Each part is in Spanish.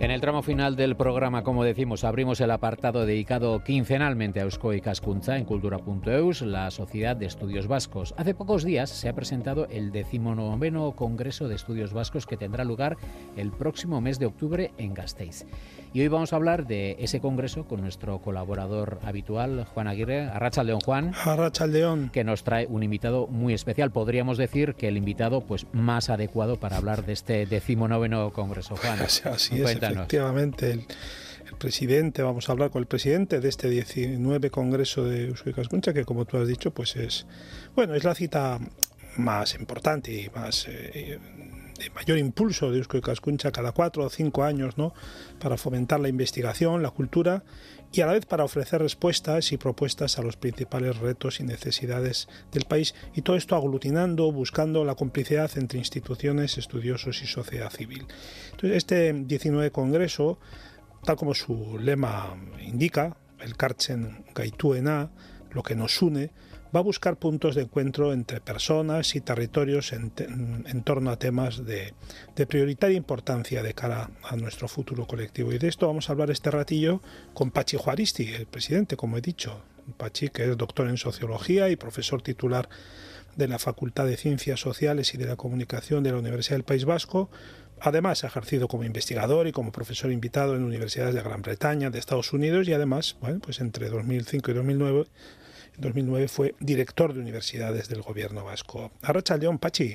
En el tramo final del programa, como decimos, abrimos el apartado dedicado quincenalmente a Eusko Ikaskuntza en Kultura.eus, la Sociedad de Estudios Vascos. Hace pocos días se ha presentado el 19º Congreso de Estudios Vascos que tendrá lugar el próximo mes de octubre en Gasteiz. Y hoy vamos a hablar de ese congreso con nuestro colaborador habitual, Juan Aguirre. Arratsaldeon, Juan. Arratsaldeon. Que nos trae un invitado muy especial. Podríamos decir que el invitado más adecuado para hablar de este 19º Congreso. Juan, así es, efectivamente. El presidente, vamos a hablar con el presidente de este 19 Congreso de Eusko Ikaskuntza, que como tú has dicho, pues es la cita más importante y más de mayor impulso de Eusko Ikaskuntza cada 4 o 5 años, ¿no? Para fomentar la investigación, la cultura y a la vez para ofrecer respuestas y propuestas a los principales retos y necesidades del país, y todo esto aglutinando, buscando la complicidad entre instituciones, estudiosos y sociedad civil. Entonces, este 19 Congreso, tal como su lema indica, el Kartzen Gaituena, lo que nos une, va a buscar puntos de encuentro entre personas y territorios en torno a temas de prioritaria importancia de cara a nuestro futuro colectivo. Y de esto vamos a hablar este ratillo con Patxi Juaristi, el presidente, como he dicho. Patxi, que es doctor en Sociología y profesor titular de la Facultad de Ciencias Sociales y de la Comunicación de la Universidad del País Vasco. Además, ha ejercido como investigador y como profesor invitado en universidades de Gran Bretaña, de Estados Unidos, y además, pues entre 2005 y 2009 fue director de universidades del gobierno vasco. Arratsaldeon, Patxi.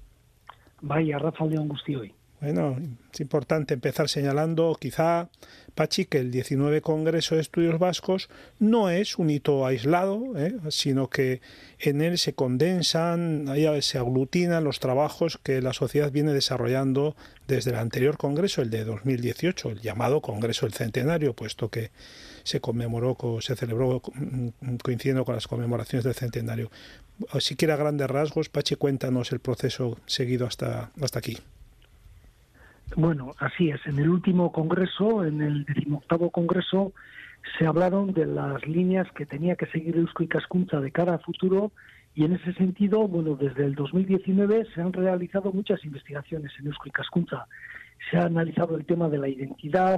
Bai, arratsaldeon guztioi. Bueno, es importante empezar señalando, quizá, Patxi, que el 19 Congreso de Estudios Vascos no es un hito aislado, sino que en él se condensan, se aglutinan los trabajos que la sociedad viene desarrollando desde el anterior Congreso, el de 2018, el llamado Congreso del Centenario, puesto que se celebró coincidiendo con las conmemoraciones del centenario. Si quiere a grandes rasgos, Patxi, cuéntanos el proceso seguido hasta aquí. Bueno, así es. En el último congreso, en el 18º Congreso, se hablaron de las líneas que tenía que seguir Eusko Ikaskuntza de cara a futuro, y en ese sentido, desde el 2019 se han realizado muchas investigaciones en Eusko Ikaskuntza. Se ha analizado el tema de la identidad,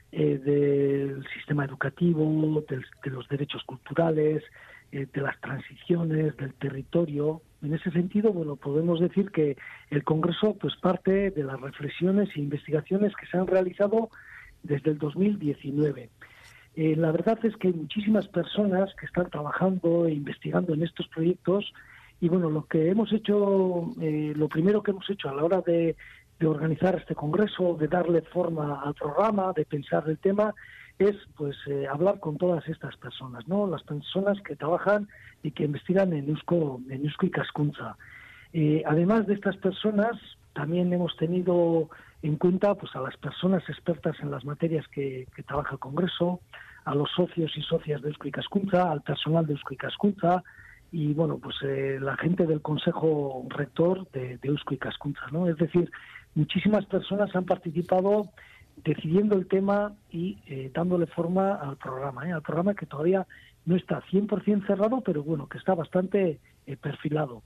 del sistema educativo, de los derechos culturales, de las transiciones, del territorio. En ese sentido, podemos decir que el Congreso parte de las reflexiones e investigaciones que se han realizado desde el 2019. La verdad es que hay muchísimas personas que están trabajando e investigando en estos proyectos, y lo que hemos hecho, lo primero que hemos hecho a la hora de organizar este congreso, de darle forma al programa, de pensar el tema, es hablar con todas estas personas, ¿no? Las personas que trabajan y que investigan en Eusko Ikaskuntza. Además de estas personas, también hemos tenido en cuenta a las personas expertas en las materias que trabaja el Congreso, a los socios y socias de Eusko Ikaskuntza, al personal de Eusko Ikaskuntza y la gente del Consejo Rector de Eusko Ikaskuntza, ¿no? Es decir, muchísimas personas han participado decidiendo el tema y dándole forma al programa que todavía no está 100% cerrado, pero que está bastante perfilado.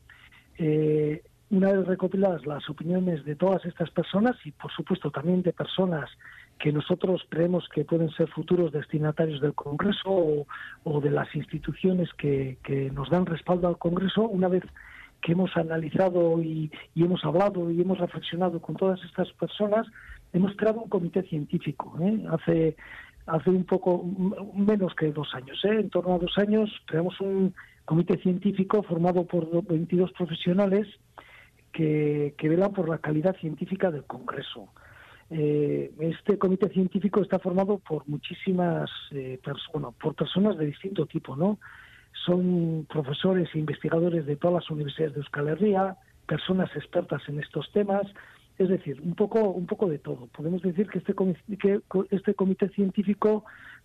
Una vez recopiladas las opiniones de todas estas personas y, por supuesto, también de personas que nosotros creemos que pueden ser futuros destinatarios del Congreso o de las instituciones que nos dan respaldo al Congreso, una vez que hemos analizado y hemos hablado y hemos reflexionado con todas estas personas, hemos creado un comité científico. Hace un poco menos que 2 años, en torno a 2 años, creamos un comité científico formado por 22 profesionales que velan por la calidad científica del Congreso. Este comité científico está formado por muchísimas por personas de distinto tipo, ¿no? Son profesores e investigadores de todas las universidades de Euskal Herria, personas expertas en estos temas, es decir, un poco de todo. Podemos decir que este comité científico,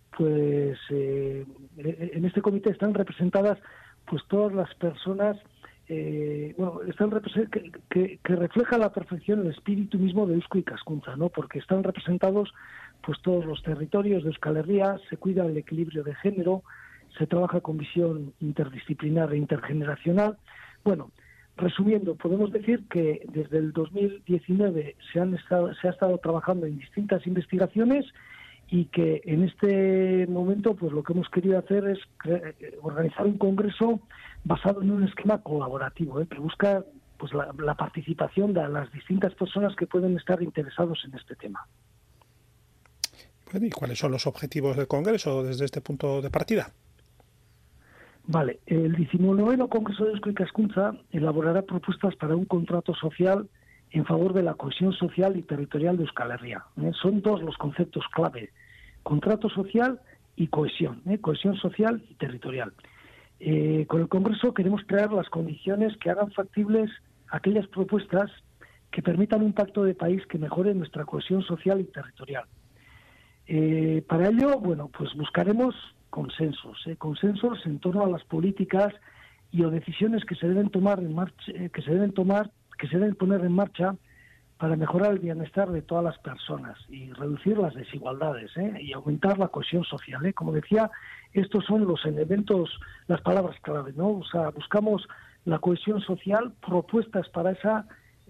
en este comité están representadas todas las personas, que refleja a la perfección el espíritu mismo de Eusko Ikaskuntza, ¿no? Porque están representados todos los territorios de Euskal Herria, se cuida el equilibrio de género, se trabaja con visión interdisciplinar e intergeneracional. Resumiendo, podemos decir que desde el 2019 se ha estado trabajando en distintas investigaciones y que en este momento pues lo que hemos querido hacer es organizar un congreso basado en un esquema colaborativo, que busca pues la participación de las distintas personas que pueden estar interesados en este tema. Bueno, ¿y cuáles son los objetivos del congreso desde este punto de partida? Vale, el 19º Congreso de Eusko Ikaskuntza elaborará propuestas para un contrato social en favor de la cohesión social y territorial de Euskal Herria. Son dos los conceptos clave: contrato social y cohesión, cohesión social y territorial. Con el Congreso queremos crear las condiciones que hagan factibles aquellas propuestas que permitan un pacto de país que mejore nuestra cohesión social y territorial. Para ello, bueno, pues buscaremos consensos en torno a las políticas y o decisiones que se deben tomar en marcha, que se deben poner en marcha para mejorar el bienestar de todas las personas y reducir las desigualdades y aumentar la cohesión social. Como decía, estos son los elementos, las palabras clave, ¿no? O sea, buscamos la cohesión social, propuestas para esa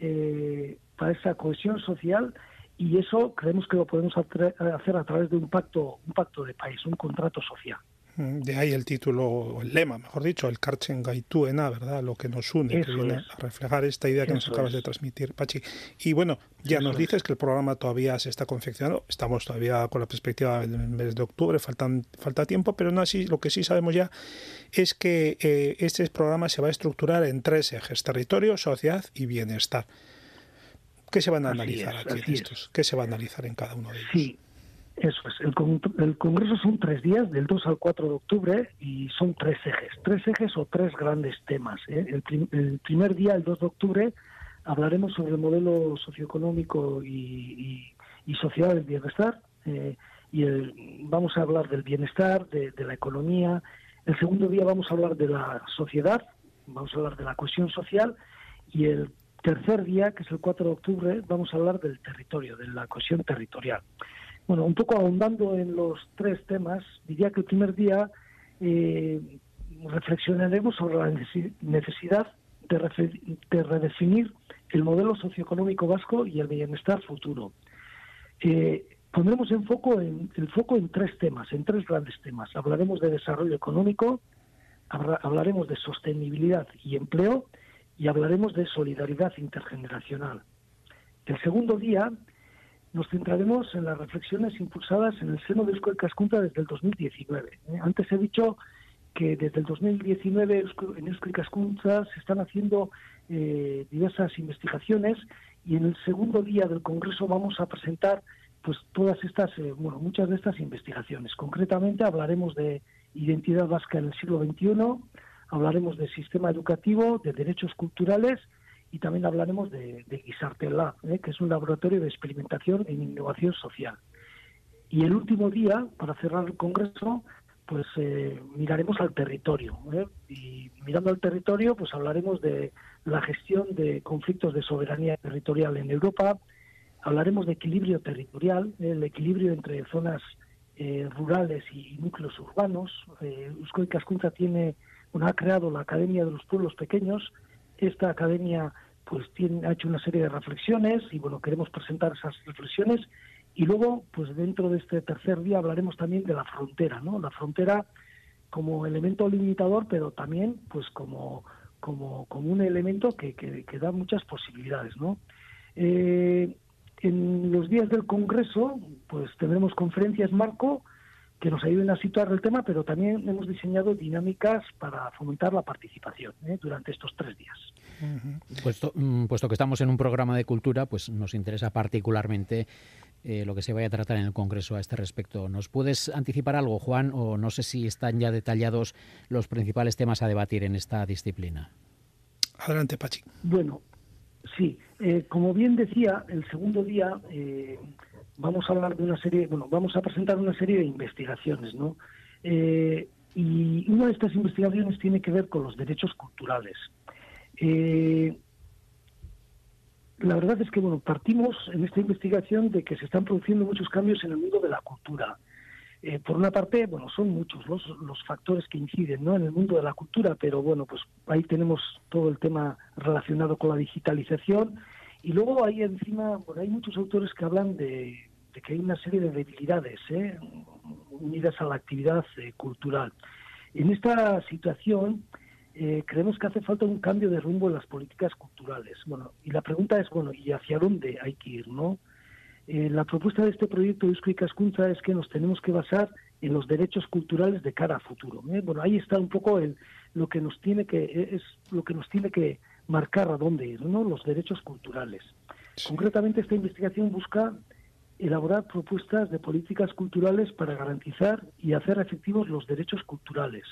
cohesión social, y eso creemos que lo podemos hacer a través de un pacto de país, un contrato social. De ahí el título, el lema, mejor dicho, el Kartzen Gaituena, ¿verdad? Lo que nos une, eso que viene a reflejar esta idea que nos acabas de transmitir, Pachi. Y bueno, ya nos dices que el programa todavía se está confeccionando, estamos todavía con la perspectiva del mes de octubre, falta tiempo, pero no así, lo que sí sabemos ya es que este programa se va a estructurar en 3 ejes: territorio, sociedad y bienestar. ¿Qué se van a analizar aquí en estos? ¿Qué se va a analizar en cada uno de ellos? Sí, eso es. El Congreso son 3 días, del 2 al 4 de octubre, y son 3 ejes o 3 grandes temas. El primer día, el 2 de octubre, hablaremos sobre el modelo socioeconómico y sociedad del bienestar, vamos a hablar del bienestar, de la economía. El segundo día vamos a hablar de la sociedad, vamos a hablar de la cohesión social, y el tercer día, que es el 4 de octubre, vamos a hablar del territorio, de la cohesión territorial. Bueno, un poco ahondando en los 3 temas, diría que el primer día reflexionaremos sobre la necesidad de redefinir el modelo socioeconómico vasco y el bienestar futuro. Pondremos el foco en 3 temas, en 3 grandes temas. Hablaremos de desarrollo económico, hablaremos de sostenibilidad y empleo, y hablaremos de solidaridad intergeneracional. El segundo día nos centraremos en las reflexiones impulsadas en el seno de Eusko Ikaskuntza desde el 2019. Antes he dicho que desde el 2019 en Eusko Ikaskuntza se están haciendo diversas investigaciones, y en el segundo día del Congreso vamos a presentar pues todas estas, muchas de estas investigaciones. Concretamente hablaremos de identidad vasca en el siglo XXI, hablaremos de sistema educativo, de derechos culturales, y también hablaremos de Gizartela, que es un laboratorio de experimentación en innovación social. Y el último día, para cerrar el Congreso, pues miraremos al territorio. Y mirando al territorio, pues hablaremos de la gestión de conflictos de soberanía territorial en Europa, hablaremos de equilibrio territorial, el equilibrio entre zonas rurales y núcleos urbanos. Eusko Ikaskuntza ha creado la Academia de los Pueblos Pequeños. Esta academia pues ha hecho una serie de reflexiones y queremos presentar esas reflexiones, y luego pues dentro de este tercer día hablaremos también de la frontera, ¿no? La frontera como elemento limitador, pero también pues como un elemento que da muchas posibilidades, ¿no? En los días del Congreso pues tendremos conferencias marco que nos ayuden a situar el tema, pero también hemos diseñado dinámicas para fomentar la participación durante estos 3 días. Puesto que estamos en un programa de cultura, pues nos interesa particularmente lo que se vaya a tratar en el Congreso a este respecto. ¿Nos puedes anticipar algo, Juan, o no sé si están ya detallados los principales temas a debatir en esta disciplina? Adelante, Pachi. Bueno, sí. Como bien decía, el segundo día vamos a hablar de vamos a presentar una serie de investigaciones, ¿no? Y una de estas investigaciones tiene que ver con los derechos culturales. La verdad es que partimos en esta investigación de que se están produciendo muchos cambios en el mundo de la cultura. Por una parte, bueno, son muchos los factores que inciden, ¿no?, en el mundo de la cultura, pero bueno, pues ahí tenemos todo el tema relacionado con la digitalización, y luego ahí encima, bueno, hay muchos autores que hablan de que hay una serie de debilidades unidas a la actividad cultural. En esta situación creemos que hace falta un cambio de rumbo en las políticas culturales. Bueno, y la pregunta es, bueno, ¿y hacia dónde hay que ir, no? La propuesta de este proyecto de Eusko Ikaskuntza es que nos tenemos que basar en los derechos culturales de cara a futuro. Bueno, ahí está un poco lo que nos tiene que marcar a dónde ir, ¿no? Los derechos culturales. Sí. Concretamente, esta investigación busca elaborar propuestas de políticas culturales para garantizar y hacer efectivos los derechos culturales.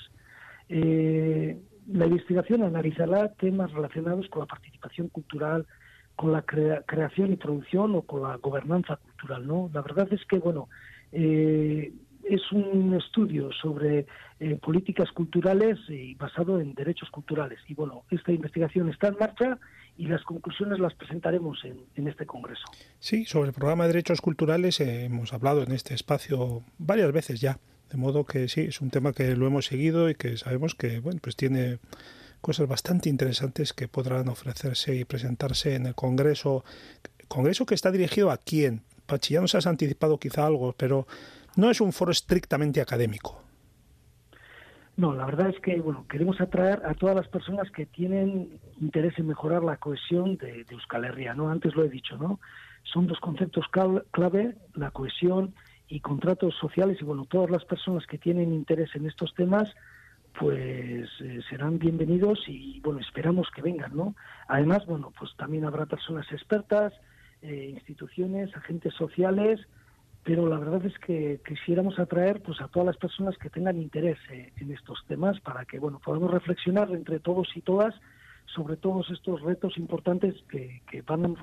La investigación analizará temas relacionados con la participación cultural, con la creación y producción o con la gobernanza cultural, ¿no? La verdad es que, bueno, es un estudio sobre políticas culturales y basado en derechos culturales. Y, bueno, esta investigación está en marcha y las conclusiones las presentaremos en este congreso. Sí, sobre el programa de derechos culturales hemos hablado en este espacio varias veces ya, de modo que sí, es un tema que lo hemos seguido y que sabemos que, bueno, pues tiene cosas bastante interesantes que podrán ofrecerse y presentarse en el Congreso que está dirigido a quién. Pachi, ya nos has anticipado quizá algo, pero no es un foro estrictamente académico. No, la verdad es que, bueno, queremos atraer a todas las personas que tienen interés en mejorar la cohesión de Euskal Herria, ¿no? Antes lo he dicho, ¿no? Son dos conceptos clave, la cohesión y contratos sociales, y, bueno, todas las personas que tienen interés en estos temas pues serán bienvenidos y, bueno, esperamos que vengan, ¿no? Además, bueno, pues también habrá personas expertas, instituciones, agentes sociales, pero la verdad es que quisiéramos atraer pues a todas las personas que tengan interés en estos temas para que, bueno, podamos reflexionar entre todos y todas sobre todos estos retos importantes que van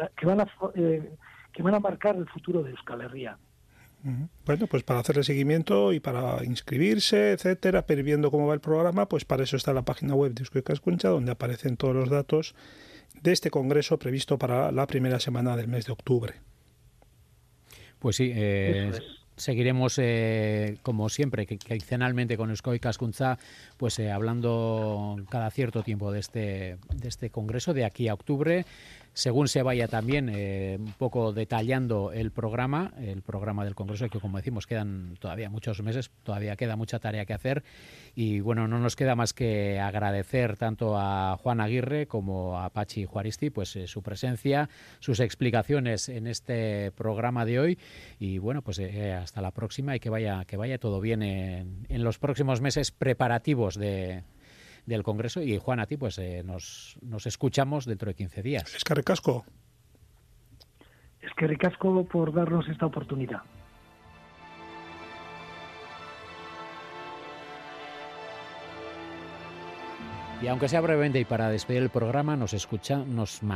a marcar el futuro de Euskal Herria. Bueno, pues para hacerle seguimiento y para inscribirse, etcétera, pero viendo cómo va el programa, pues para eso está la página web de Eusko Ikaskuntza, donde aparecen todos los datos de este congreso previsto para la primera semana del mes de octubre. Pues sí, seguiremos como siempre, quincenalmente con Eusko Ikaskuntza, pues pues hablando cada cierto tiempo de este congreso de aquí a octubre. Según se vaya también un poco detallando el programa del Congreso, que como decimos quedan todavía muchos meses, todavía queda mucha tarea que hacer y bueno, no nos queda más que agradecer tanto a Juan Aguirre como a Pachi Juaristi pues su presencia, sus explicaciones en este programa de hoy y bueno, pues hasta la próxima y que vaya todo bien en los próximos meses preparativos del Congreso y Juan, a ti pues nos escuchamos dentro de 15 días. Eskerrik asko. Eskerrik asko por darnos esta oportunidad. Y aunque sea brevemente y para despedir el programa, nos